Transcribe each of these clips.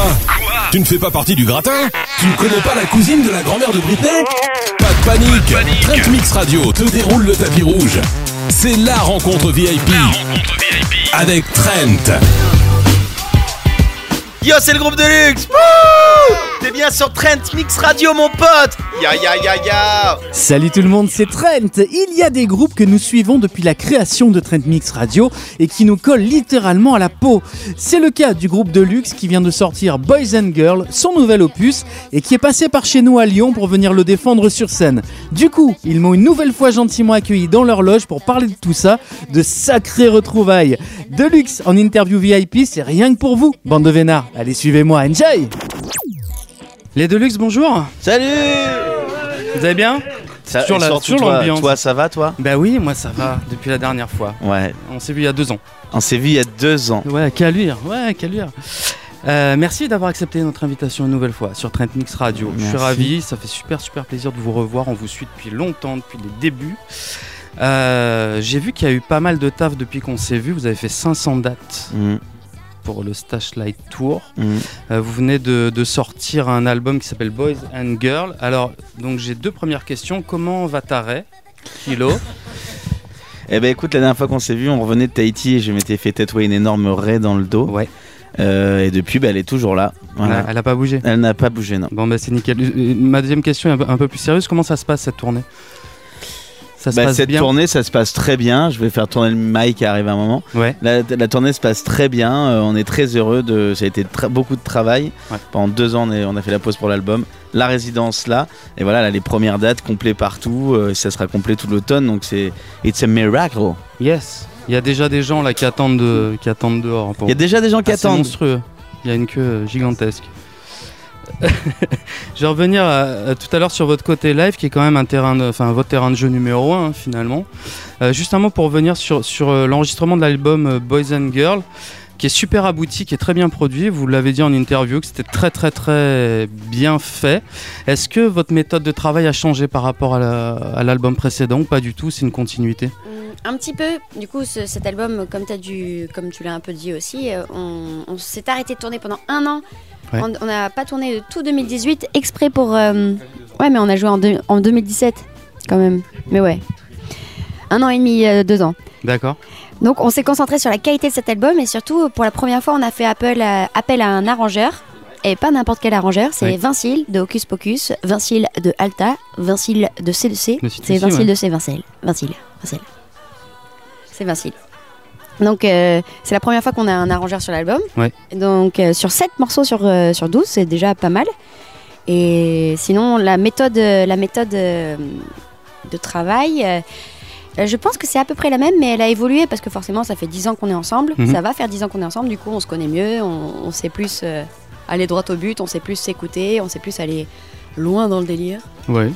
Tu ne fais pas partie du gratin? Tu ne connais pas la cousine de la grand-mère de Britney? Pas de panique, Trent Mix Radio te déroule le tapis rouge. C'est la rencontre VIP. Avec Trent. Yo, c'est le groupe Deluxe. Wouh! T'es bien sur Trent Mix Radio, mon pote. Ya. Salut tout le monde, c'est Trent. Il y a des groupes que nous suivons depuis la création de Trent Mix Radio et qui nous collent littéralement à la peau. C'est le cas du groupe Deluxe qui vient de sortir Boys and Girls, son nouvel opus, et qui est passé par chez nous à Lyon pour venir le défendre sur scène. Du coup, ils m'ont une nouvelle fois gentiment accueilli dans leur loge pour parler de tout ça, de sacrées retrouvailles. Deluxe en interview VIP, c'est rien que pour vous, bande de vénards. Allez, suivez-moi, enjoy! Les Deluxe, bonjour. Salut. Vous allez bien? Ça, toujours l'ambiance. Toi, ça va, toi? Bah oui, moi ça va, depuis la dernière fois. Ouais. On s'est vu il y a 2 ans. On s'est vu il y a 2 ans. Ouais, quelle allure. Merci d'avoir accepté notre invitation une nouvelle fois sur Trent Mix Radio. Merci. Je suis ravi, ça fait super plaisir de vous revoir. On vous suit depuis longtemps, depuis les débuts. J'ai vu qu'il y a eu pas mal de taf depuis qu'on s'est vu. Vous avez fait 500 dates. Pour le Stashlight Tour. Vous venez de sortir un album qui s'appelle Boys and Girls. Alors, donc j'ai 2 premières questions. Comment va ta raie, Kilo? Eh ben écoute, la dernière fois qu'on s'est vu, on revenait de Tahiti et je m'étais fait tatouer une énorme raie dans le dos. Ouais. Et depuis, elle est toujours là. Voilà. Elle a pas bougé? Elle n'a pas bougé, non. Bon, bah c'est nickel. Ma deuxième question est un peu plus sérieuse. Comment ça se passe cette tournée? Cette tournée, ça se passe très bien. Je vais faire tourner le mic qui arrive à un moment. Ouais. La tournée se passe très bien. On est très heureux. Ça a été beaucoup de travail. Ouais. Pendant 2 ans, on a fait la pause pour l'album. La résidence là. Et voilà, là, les premières dates complets partout. Ça sera complet tout l'automne. Donc it's a miracle. Yes. Il y a déjà des gens là qui attendent dehors. Il y a déjà des gens qui attendent. C'est monstrueux. Il y a une queue gigantesque. Je vais revenir tout à l'heure sur votre côté live qui est quand même votre terrain de jeu numéro 1 finalement. Juste un mot pour revenir sur l'enregistrement de l'album Boys and Girls qui est super abouti, qui est très bien produit. Vous l'avez dit en interview que c'était très bien fait. Est-ce que votre méthode de travail a changé par rapport à l'album précédent ou pas du tout? C'est une continuité? Un petit peu. Du coup, cet album, comme tu l'as un peu dit aussi, on s'est arrêté de tourner pendant 1 an. Ouais. On n'a pas tourné tout 2018 exprès pour... Ouais, mais on a joué en 2017 quand même. Mais ouais. 1 an et demi, 2 ans. D'accord. Donc on s'est concentré sur la qualité de cet album et surtout, pour la première fois, on a fait appel à un arrangeur. Et pas n'importe quel arrangeur, c'est Vincile de Hocus Pocus, Vincile de Alta, Vincile de C2C. C'est Vincile de C, Vincile. C'est Vincile. Donc c'est la première fois qu'on a un arrangeur sur l'album. Ouais. Donc sur 7 morceaux sur 12, c'est déjà pas mal. Et sinon la méthode de travail, je pense que c'est à peu près la même, mais elle a évolué parce que forcément ça fait 10 ans qu'on est ensemble. Ça va faire 10 ans qu'on est ensemble, du coup on se connaît mieux, on sait plus aller droit au but, on sait plus s'écouter, on sait plus aller loin dans le délire. Ouais.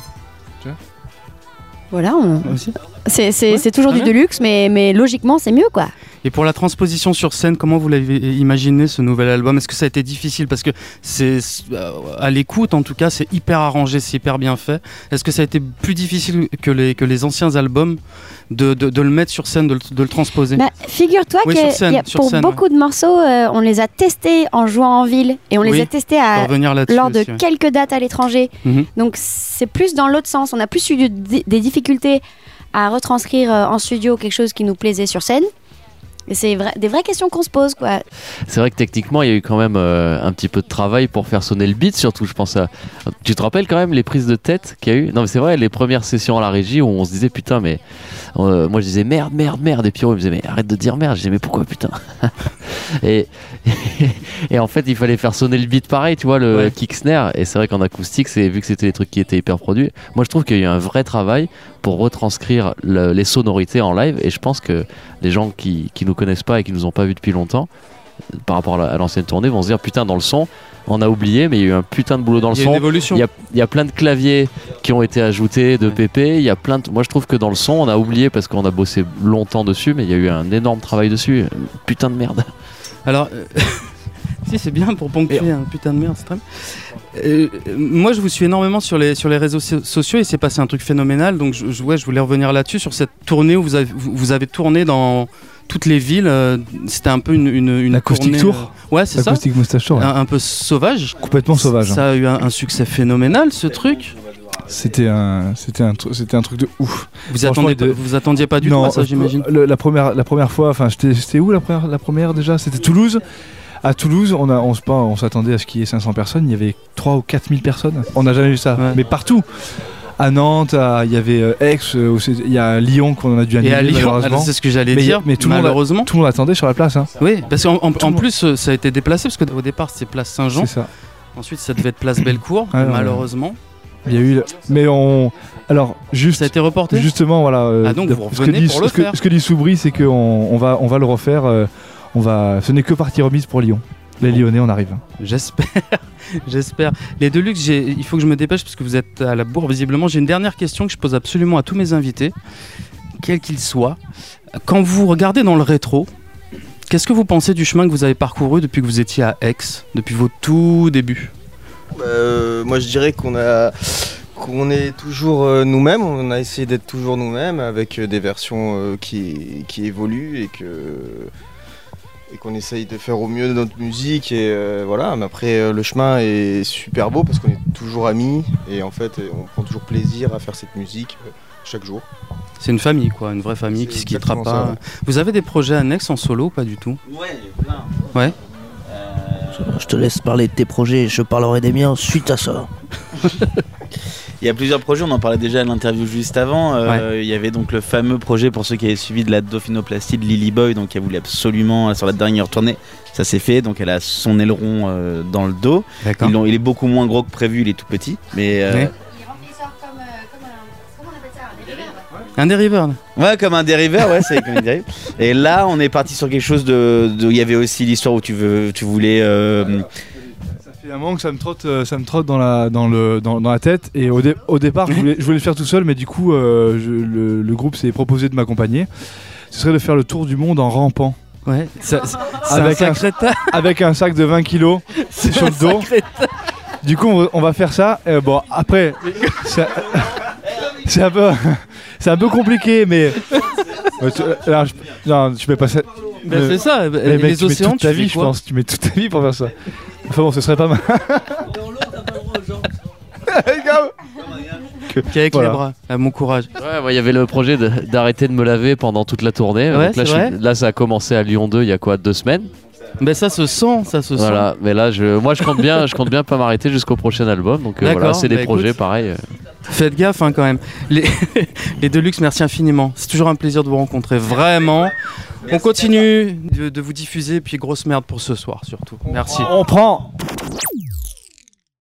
Voilà, c'est toujours du Deluxe, mais logiquement c'est mieux quoi. Et pour la transposition sur scène, comment vous l'avez imaginé ce nouvel album? Est-ce que ça a été difficile? Parce que à l'écoute en tout cas c'est hyper arrangé, c'est hyper bien fait. Est-ce que ça a été plus difficile que les anciens albums de le mettre sur scène, de le transposer? Figure-toi que pour beaucoup de morceaux, on les a testés en jouant en ville et on les a testés lors de quelques dates à l'étranger. Donc c'est plus dans l'autre sens. On a plus eu des difficultés à retranscrire en studio quelque chose qui nous plaisait sur scène. Et c'est des vraies questions qu'on se pose, quoi. C'est vrai que techniquement, il y a eu quand même un petit peu de travail pour faire sonner le beat, surtout, je pense à... Tu te rappelles quand même les prises de tête qu'il y a eu? Non, mais c'est vrai, les premières sessions à la régie où on se disait, putain, mais... moi, je disais merde, et Pierrot, il me disait, mais arrête de dire merde. Je disais, mais pourquoi, putain? et en fait, il fallait faire sonner le beat pareil, tu vois, le kick snare. Et c'est vrai qu'en acoustique, vu que c'était des trucs qui étaient hyper produits, moi, je trouve qu'il y a eu un vrai travail pour retranscrire les sonorités en live. Et je pense que les gens qui nous connaissent pas et qui nous ont pas vus depuis longtemps, par rapport à l'ancienne tournée, vont se dire putain, dans le son on a oublié, mais il y a eu un putain de boulot dans le son. Il y a plein de claviers qui ont été ajoutés, de PP. Il y a moi je trouve que dans le son on a oublié parce qu'on a bossé longtemps dessus, mais il y a eu un énorme travail dessus. Putain de merde. Alors si, c'est bien pour ponctuer un putain de merde, c'est très bien. Moi je vous suis énormément sur les réseaux sociaux et c'est passé un truc phénoménal, donc je voulais revenir là-dessus sur cette tournée où vous avez tourné dans toutes les villes. C'était un peu une Acoustic tournée, Tour. Ouais, c'est ça. Acoustic Moustache Tour. Ouais. Un peu sauvage. Complètement sauvage. Ça a eu un succès phénoménal, ce truc. C'était un truc de ouf. Vous attendiez pas du tout à ça, j'imagine. La première fois, enfin, c'était où la première déjà? C'était Toulouse. À Toulouse, on s'attendait à ce qu'il y ait 500 personnes. Il y avait 3 ou 4 000 personnes. On n'a jamais vu ça. Ouais. Mais partout. À Nantes, il y avait Aix, il y a Lyon qu'on a dû annuler. Et à Lyon, malheureusement. c'est ce que j'allais dire. Mais malheureusement, tout le monde attendait sur la place. Hein. Oui, parce qu'en plus, ça a été déplacé parce qu'au départ, c'était place Saint-Jean. C'est ça. Ensuite, ça devait être place Bellecour. Malheureusement. Il y a eu. Mais alors, juste. Ça a été reporté. Justement, voilà. Donc vous revenez pour le faire. Ce que dit Soubry, c'est qu'on va le refaire. Ce n'est que partie remise pour Lyon. Les Lyonnais, on arrive. J'espère. Les Deluxe, il faut que je me dépêche parce que vous êtes à la bourre visiblement. J'ai une dernière question que je pose absolument à tous mes invités, quels qu'ils soient. Quand vous regardez dans le rétro, qu'est-ce que vous pensez du chemin que vous avez parcouru depuis que vous étiez à Aix, depuis vos tout débuts? Moi je dirais qu'on est toujours nous-mêmes, on a essayé d'être toujours nous-mêmes avec des versions qui évoluent et qu'on essaye de faire au mieux de notre musique et voilà. Mais après le chemin est super beau parce qu'on est toujours amis et en fait on prend toujours plaisir à faire cette musique chaque jour. C'est une famille quoi, une vraie famille qui se quittera pas. Ça, ouais. Vous avez des projets annexes en solo ou pas du tout? Ouais, plein. Ouais. Je te laisse parler de tes projets, je parlerai des miens suite à ça. Il y a plusieurs projets, on en parlait déjà à l'interview juste avant. Il y avait donc le fameux projet pour ceux qui avaient suivi de la dauphinoplastie de Lily Boy, donc elle voulait absolument sur la dernière tournée. Ça s'est fait, donc elle a son aileron dans le dos. Il est beaucoup moins gros que prévu, il est tout petit. Mais un dériver. Ouais, comme un dériver, ouais, c'est comme un dériver. Et là, on est parti sur quelque chose il y avait aussi l'histoire où tu voulais. Ça fait un moment que ça me trotte dans la tête. Et au départ, je voulais le faire tout seul, mais du coup, le groupe s'est proposé de m'accompagner. Ce serait de faire le tour du monde en rampant. Ouais. Avec un sac de 20 kilos sur le dos. Du coup, on va faire ça. Bon, après, c'est un peu compliqué, mais je mets pas ça. C'est ça. Les mecs, tu mets toute ta vie, je pense. Tu mets toute ta vie pour faire ça. Enfin bon, ce serait pas mal. Qu'avec les bras, mon courage. Ouais, moi il y avait le projet d'arrêter de me laver pendant toute la tournée. Ouais, donc là, ça a commencé à Lyon 2 il y a quoi, 2 semaines. Mais ça se sent. Voilà, mais là, moi je compte bien pas m'arrêter jusqu'au prochain album. Donc voilà, c'est des projets pareils. Faites gaffe hein, quand même. Les Deluxe, merci infiniment. C'est toujours un plaisir de vous rencontrer, vraiment. On continue de vous diffuser, puis grosse merde pour ce soir surtout. Merci. On prend.